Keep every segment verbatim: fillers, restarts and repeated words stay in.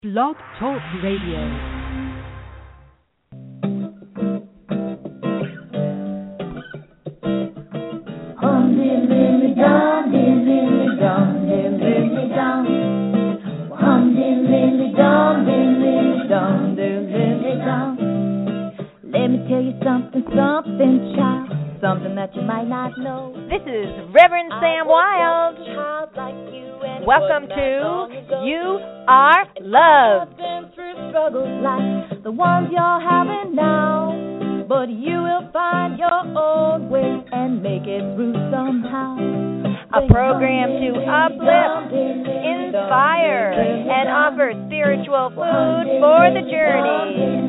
Blog Talk Radio. Hum diddly dum, diddly dum, diddly dum. Hum diddly dum, diddly dum, diddly dum. Let me tell you something, something, child, something that you might not know. This is Reverend Sam Wild. Welcome to You Are Loved. Struggles like the ones you're having now, but you will find your own way and make it through somehow. A program to uplift, inspire, and offer spiritual food for the journey.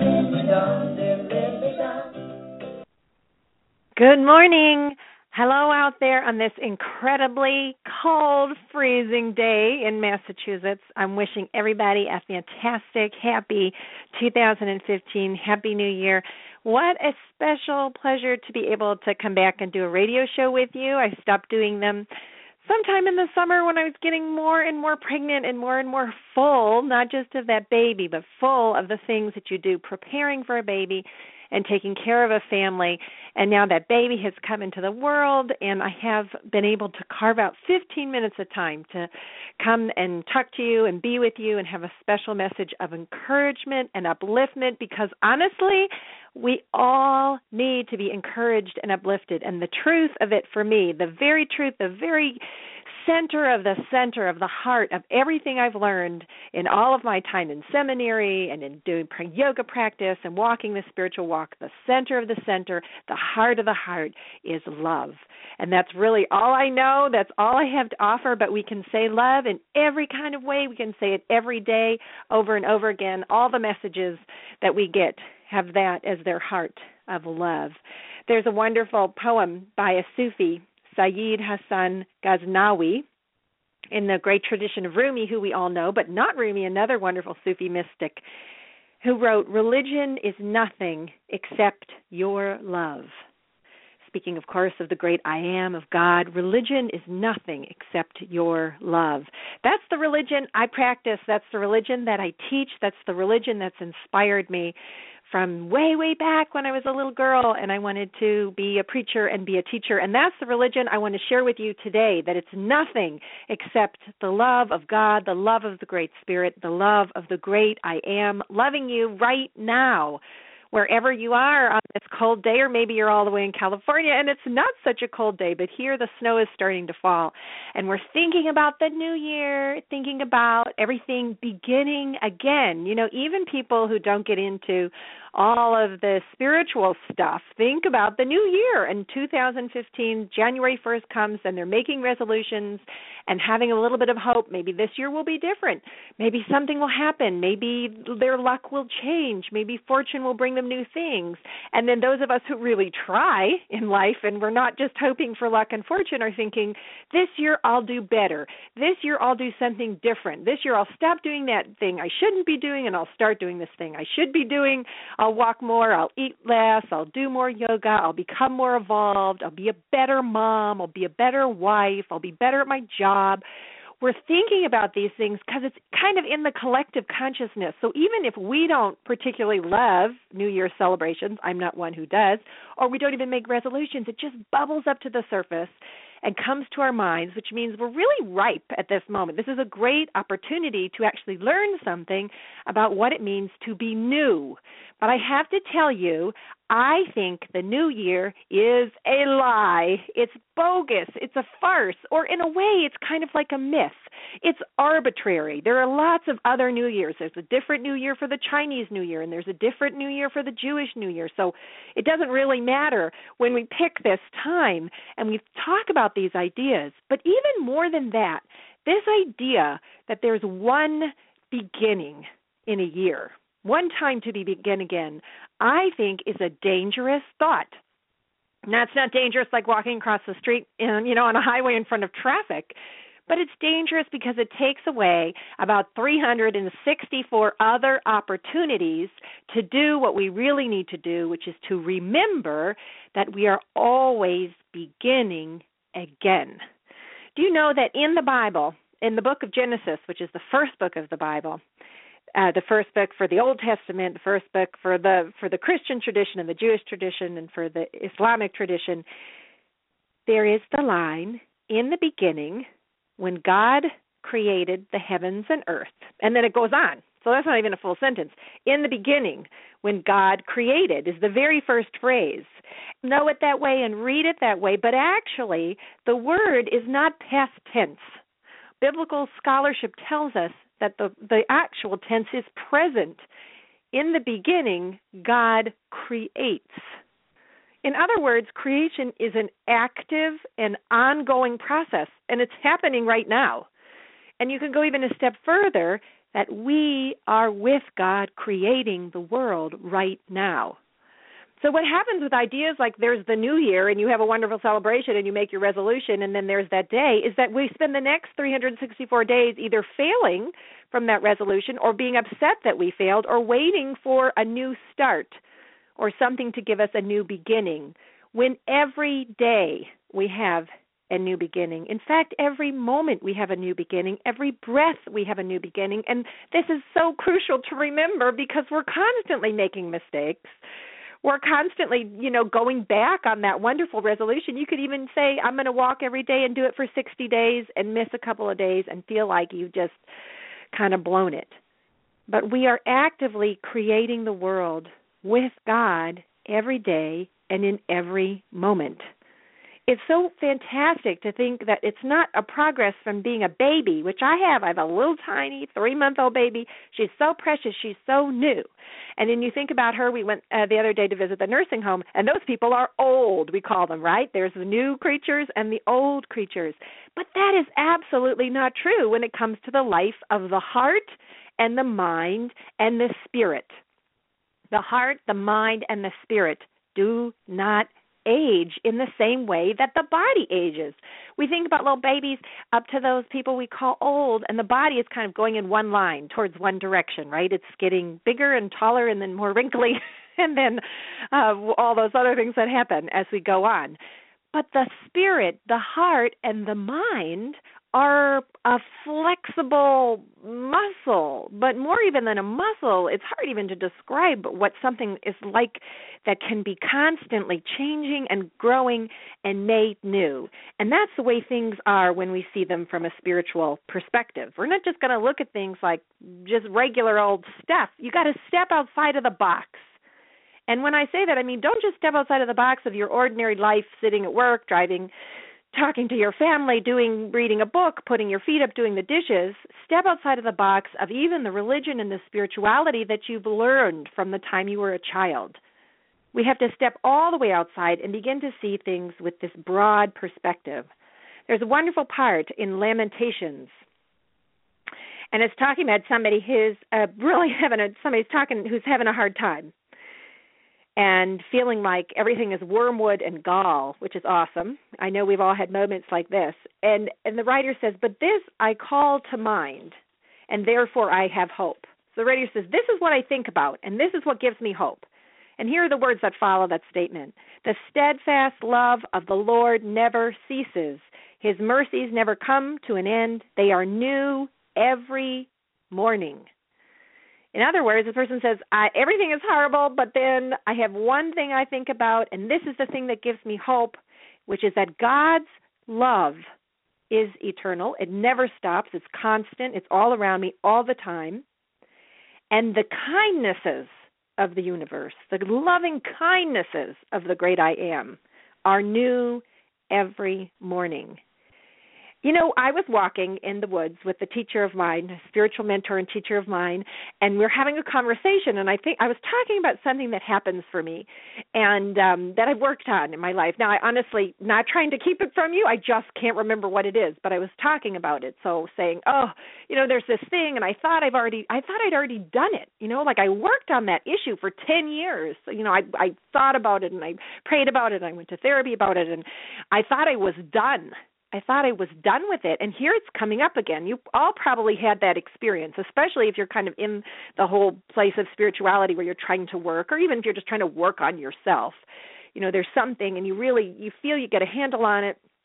Good morning. Hello out there on this incredibly cold, freezing day in Massachusetts. I'm wishing everybody a fantastic, happy two thousand fifteen, Happy New Year. What a special pleasure to be able to come back and do a radio show with you. I stopped doing them sometime in the summer when I was getting more and more pregnant and more and more full, not just of that baby, but full of the things that you do, preparing for a baby and taking care of a family. And now that baby has come into the world, and I have been able to carve out fifteen minutes of time to come and talk to you and be with you and have a special message of encouragement and upliftment, because honestly, we all need to be encouraged and uplifted. And the truth of it for me, the very truth, the very center of the center of the heart of everything I've learned in all of my time in seminary and in doing yoga practice and walking the spiritual walk, the center of the center, the heart of the heart is love. And that's really all I know. That's all I have to offer, but we can say love in every kind of way. We can say it every day, over and over again. All the messages that we get have that as their heart of love. There's a wonderful poem by a Sufi, Sayyid Hassan Ghaznawi, in the great tradition of Rumi, who we all know, but not Rumi, another wonderful Sufi mystic, who wrote, "Religion is nothing except your love." Speaking, of course, of the great I Am, of God, religion is nothing except your love. That's the religion I practice. That's the religion that I teach. That's the religion that's inspired me from way, way back when I was a little girl and I wanted to be a preacher and be a teacher. And that's the religion I want to share with you today, that it's nothing except the love of God, the love of the Great Spirit, the love of the great I Am, loving you right now, wherever you are on this cold day, or maybe you're all the way in California and it's not such a cold day, but here the snow is starting to fall. And we're thinking about the new year, thinking about everything beginning again. You know, even people who don't get into all of the spiritual stuff think about the new year. And two thousand fifteen, January first comes and they're making resolutions and having a little bit of hope. Maybe this year will be different. Maybe something will happen. Maybe their luck will change. Maybe fortune will bring them new things. And then those of us who really try in life and we're not just hoping for luck and fortune are thinking, this year I'll do better. This year I'll do something different. This year I'll stop doing that thing I shouldn't be doing and I'll start doing this thing I should be doing. I'll walk more. I'll eat less. I'll do more yoga. I'll become more evolved. I'll be a better mom. I'll be a better wife. I'll be better at my job. We're thinking about these things because it's kind of in the collective consciousness. So even if we don't particularly love New Year's celebrations, I'm not one who does, or we don't even make resolutions, it just bubbles up to the surface and comes to our minds, which means we're really ripe at this moment. This is a great opportunity to actually learn something about what it means to be new. But I have to tell you, I think the new year is a lie. It's bogus. It's a farce. Or in a way, it's kind of like a myth. It's arbitrary. There are lots of other New Years. There's a different New Year for the Chinese New Year, and there's a different New Year for the Jewish New Year. So it doesn't really matter when we pick this time and we talk about these ideas. But even more than that, this idea that there's one beginning in a year, one time to be begin again, I think is a dangerous thought. And that's not dangerous like walking across the street, in, you know, on a highway in front of traffic, but it's dangerous because it takes away about three hundred sixty-four other opportunities to do what we really need to do, which is to remember that we are always beginning again. Do you know that in the Bible, in the book of Genesis, which is the first book of the Bible, uh, the first book for the Old Testament, the first book for the for the Christian tradition and the Jewish tradition and for the Islamic tradition, there is the line, in the beginning, when God created the heavens and earth. And then it goes on. So that's not even a full sentence. In the beginning, when God created is the very first phrase. Know it that way and read it that way, but actually the word is not past tense. Biblical scholarship tells us that the, the actual tense is present. In the beginning, God creates. In other words, creation is an active and ongoing process, and it's happening right now. And you can go even a step further, that we are with God creating the world right now. So what happens with ideas like there's the new year and you have a wonderful celebration and you make your resolution and then there's that day is that we spend the next three hundred sixty-four days either failing from that resolution or being upset that we failed or waiting for a new start or something to give us a new beginning, when every day we have a new beginning. In fact, every moment we have a new beginning, every breath we have a new beginning, and this is so crucial to remember because we're constantly making mistakes. We're constantly, you know, going back on that wonderful resolution. You could even say, I'm going to walk every day and do it for sixty days and miss a couple of days and feel like you've just kind of blown it. But we are actively creating the world with God every day and in every moment. It's so fantastic to think that it's not a progress from being a baby, which I have. I have a little tiny three-month-old baby. She's so precious. She's so new. And then you think about her. We went uh, the other day to visit the nursing home, and those people are old, we call them, right? There's the new creatures and the old creatures. But that is absolutely not true when it comes to the life of the heart and the mind and the spirit. The heart, the mind, and the spirit do not age in the same way that the body ages. We think about little babies up to those people we call old, and the body is kind of going in one line towards one direction, right? It's getting bigger and taller and then more wrinkly and then uh, all those other things that happen as we go on. But the spirit, the heart, and the mind are a flexible muscle, but more even than a muscle, it's hard even to describe what something is like that can be constantly changing and growing and made new. And that's the way things are when we see them from a spiritual perspective. We're not just going to look at things like just regular old stuff. You got to step outside of the box. And when I say that, I mean don't just step outside of the box of your ordinary life, sitting at work, driving, talking to your family, doing, reading a book, putting your feet up, doing the dishes. Step outside of the box of even the religion and the spirituality that you've learned from the time you were a child. We have to step all the way outside and begin to see things with this broad perspective. There's a wonderful part in Lamentations, and it's talking about somebody who's uh, really having a, somebody's talking who's having a hard time and feeling like everything is wormwood and gall, which is awesome. I know we've all had moments like this. And and the writer says, but this I call to mind, and therefore I have hope. So the writer says, this is what I think about, and this is what gives me hope. And here are the words that follow that statement. The steadfast love of the Lord never ceases. His mercies never come to an end. They are new every morning. In other words, the person says, I, everything is horrible, but then I have one thing I think about, and this is the thing that gives me hope, which is that God's love is eternal. It never stops. It's constant. It's all around me all the time. And the kindnesses of the universe, the loving kindnesses of the great I Am, are new every morning. You know, I was walking in the woods with a teacher of mine, a spiritual mentor and teacher of mine, and we we're having a conversation, and I think I was talking about something that happens for me and um, that I've worked on in my life. Now, I honestly, not trying to keep it from you, I just can't remember what it is, but I was talking about it. So saying, oh, you know, there's this thing, and I thought I've already, I thought I'd already done it. You know, like I worked on that issue for ten years. So, you know, I, I thought about it, and I prayed about it, and I went to therapy about it, and I thought I was done. I thought I was done with it, and here it's coming up again. You all probably had that experience, especially if you're kind of in the whole place of spirituality where you're trying to work, or even if you're just trying to work on yourself. You know, there's something, and you really, you feel you get a handle on it,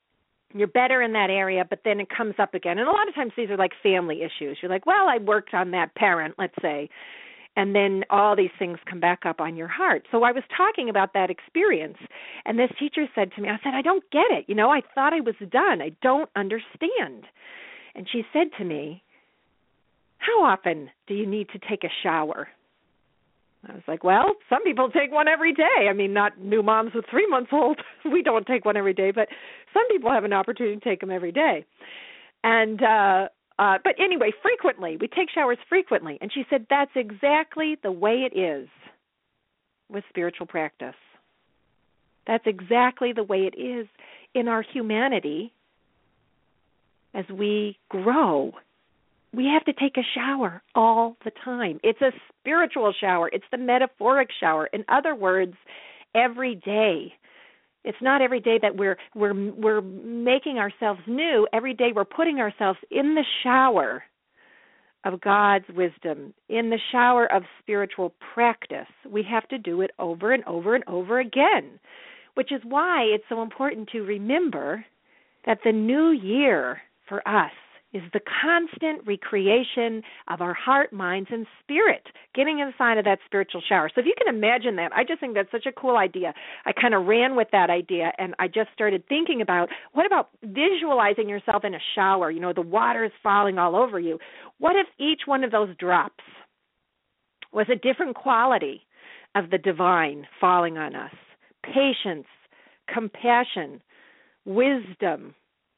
you're better in that area, but then it comes up again. And a lot of times these are like family issues. You're like, well, I worked on that parent, let's say, and then all these things come back up on your heart. So I was talking about that experience, and this teacher said to me, I said, I don't get it. You know, I thought I was done. I don't understand. And she said to me, how often do you need to take a shower? I was like, well, some people take one every day. I mean, not new moms with three months old. We don't take one every day, but some people have an opportunity to take them every day. And, uh, uh, but anyway, frequently. We take showers frequently. And she said, that's exactly the way it is with spiritual practice. That's exactly the way it is in our humanity as we grow. We have to take a shower all the time. It's a spiritual shower. It's the metaphoric shower. In other words, every day. It's not every day that we're we're we're making ourselves new. Every day we're putting ourselves in the shower of God's wisdom, in the shower of spiritual practice. We have to do it over and over and over again, which is why it's so important to remember that the new year for us is the constant recreation of our heart, minds, and spirit, getting inside of that spiritual shower. So if you can imagine that, I just think that's such a cool idea. I kind of ran with that idea, and I just started thinking about, what about visualizing yourself in a shower? You know, the water is falling all over you. What if each one of those drops was a different quality of the divine falling on us? Patience, compassion, wisdom,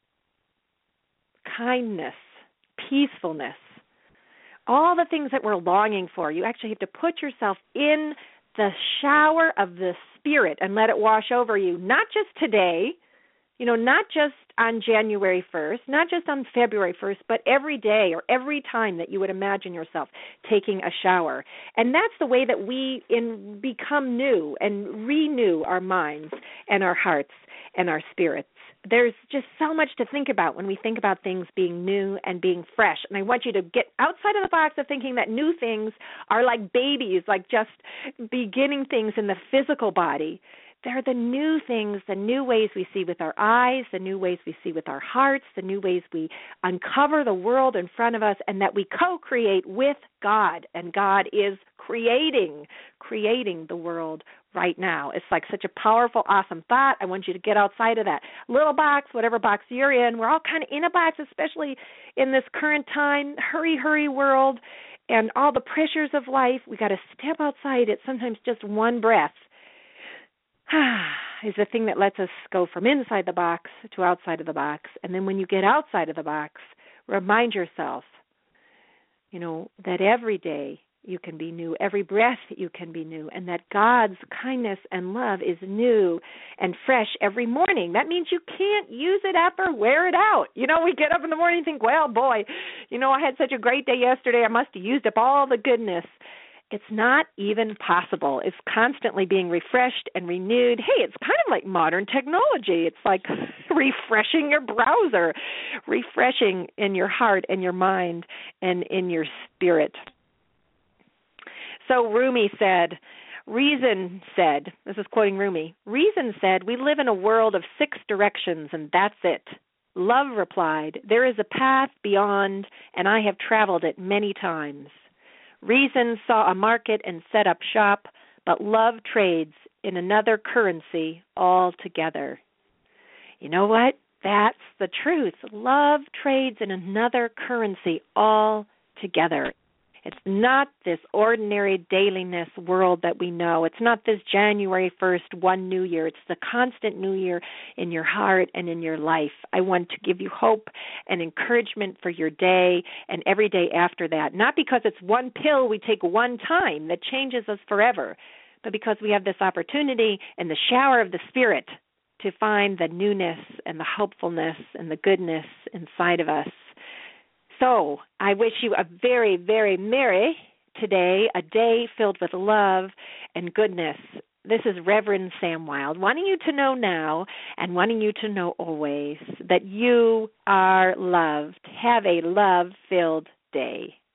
kindness, peacefulness, all the things that we're longing for. You actually have to put yourself in the shower of the Spirit and let it wash over you, not just today, you know, not just on January first, not just on February first, but every day or every time that you would imagine yourself taking a shower. And that's the way that we in become new and renew our minds and our hearts and our spirits. There's just so much to think about when we think about things being new and being fresh. And I want you to get outside of the box of thinking that new things are like babies, like just beginning things in the physical body. They're the new things, the new ways we see with our eyes, the new ways we see with our hearts, the new ways we uncover the world in front of us, and that we co-create with God. And God is creating, creating the world right now. It's like such a powerful, awesome thought. I want you to get outside of that little box, whatever box you're in. We're all kind of in a box, especially in this current time, hurry, hurry world, and all the pressures of life. We got to step outside. It's sometimes just one breath is the thing that lets us go from inside the box to outside of the box. And then when you get outside of the box, remind yourself, you know, that every day you can be new, every breath you can be new, and that God's kindness and love is new and fresh every morning. That means you can't use it up or wear it out. You know, we get up in the morning and think, well, boy, you know, I had such a great day yesterday. I must have used up all the goodness. It's not even possible. It's constantly being refreshed and renewed. Hey, it's kind of like modern technology. It's like refreshing your browser, refreshing in your heart and your mind and in your spirit. So Rumi said, reason said, this is quoting Rumi, reason said, we live in a world of six directions and that's it. Love replied, there is a path beyond and I have traveled it many times. Reason saw a market and set up shop, but love trades in another currency altogether. You know what? That's the truth. Love trades in another currency altogether. It's not this ordinary dailiness world that we know. It's not this January first, one new year. It's the constant new year in your heart and in your life. I want to give you hope and encouragement for your day and every day after that. Not because it's one pill we take one time that changes us forever, but because we have this opportunity in the shower of the Spirit to find the newness and the hopefulness and the goodness inside of us. So I wish you a very, very merry today, a day filled with love and goodness. This is Reverend Sam Wilde, wanting you to know now and wanting you to know always that you are loved. Have a love-filled day.